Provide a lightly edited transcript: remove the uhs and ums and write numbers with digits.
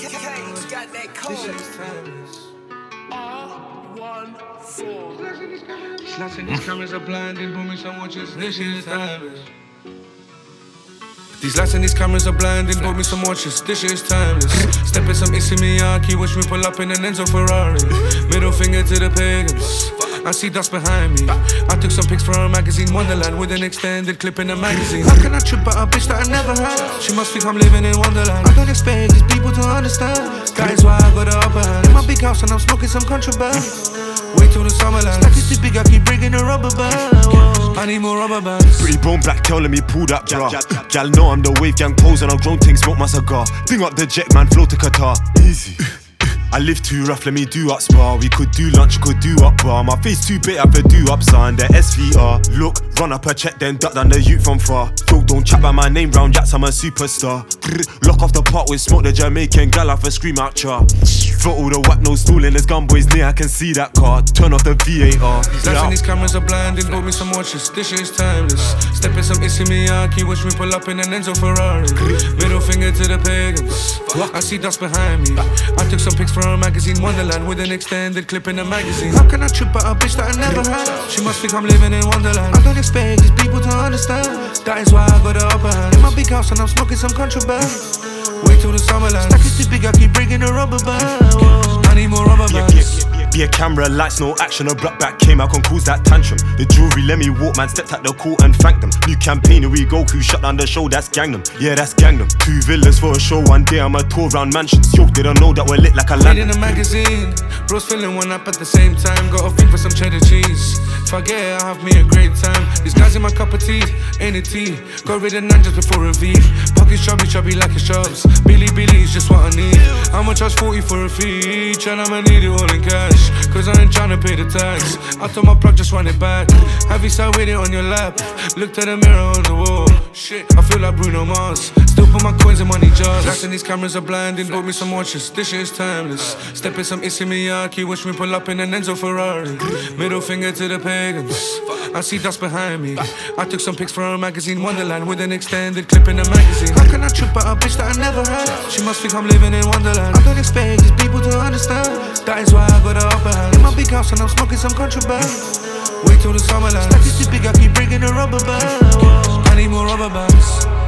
K's got that code. This shit's timeless. R14. Snatching these cameras are blinding, booming some watches. This shit is timeless. These lights and these cameras are blinding, bought me some watches, this shit is timeless. Stepping some Issey Miyake, watch me pull up in an Enzo Ferrari. Middle finger to the pagans, I see dust behind me. I took some pics for a magazine, Wonderland, with an extended clip in the magazine. How can I trip out a bitch that I never had? She must think I'm living in Wonderland. I don't expect these people to understand. That is why I got the upper hand. In my big house and I'm smoking some contraband. Wait till the summerland. Stack is too big, I keep bringing a rubber band. I need more rubber bands. Pretty bone black girl, let me pull that bra. Gal know I'm the wave gang pose and I'll grown thing, smoke my cigar. Bring up the jet man, flow to Qatar. Easy. I live too rough, let me do up spa. We could do lunch, could do up bar. My face too big, I could do up son. The SVR. Look, run up a check, then duck down the youth from far. Talk, don't chat by my name round jacks, I'm a superstar. Lock off the pot with smoke, the Jamaican gal off a scream out char. For all the whack no stooling, there's gun boys near, I can see that car. Turn off the VAR. These lights and these cameras are blinding, bought me some watches, this shit is timeless. Stepping some Issey Miyake, watch me pull up in an Enzo Ferrari. Middle finger to the pagans, I see dust behind me. I took some pics for a magazine, Wonderland, with an extended clip in the magazine. How can I trip out a bitch that I never had? She must think I'm living in Wonderland. I don't expect these people to understand. That is why I got the upper hand. In my big house and I'm smoking some contraband. Wait till the summerland. Stack is too big, I keep bringing a rubber band. I need more rubber bands. Be a camera, lights, no action. A block back came out, can cause that tantrum. The jewelry let me walk, man, stepped at the court and thanked them. New campaign, here we go, who shut down the show, that's gang them. Yeah, that's gang them. 2 villas for a show, one day I'm a tour round mansions. Yo, they don't know that we're lit like a land. In a magazine, bros filling one up at the same time. Got a thing for some cheddar cheese. If I get it, I have me a great time. These guys in my cup of tea, ain't a tea. Got rid of none just before a V. Pockets chubby like a shoves. Billy is just what I need. I'ma charge 40 for a fee each, and I'ma need it all in cash, cause I ain't tryna pay the tax. I told my plug, just run it back. Have you sat with it on your lap? Looked at the mirror on the wall. Shit, I feel like Bruno Mars. Still put my coins in money jars. Lights and these cameras are blinding, bought me some watches, this shit is timeless. Stepping some Issey Miyake, watch me pull up in an Enzo Ferrari. Middle finger to the pagans, I see dust behind me. I took some pics for a magazine, Wonderland, with an extended clip in the magazine. How can I trip out a bitch that I never had? She must think I'm living in Wonderland. I don't expect these people to understand. That is why I got the upper hand. In my big house and I'm smoking some contraband. Wait till the summerland. Stack is too big, I keep bringing a rubber band. I need more rubber bands.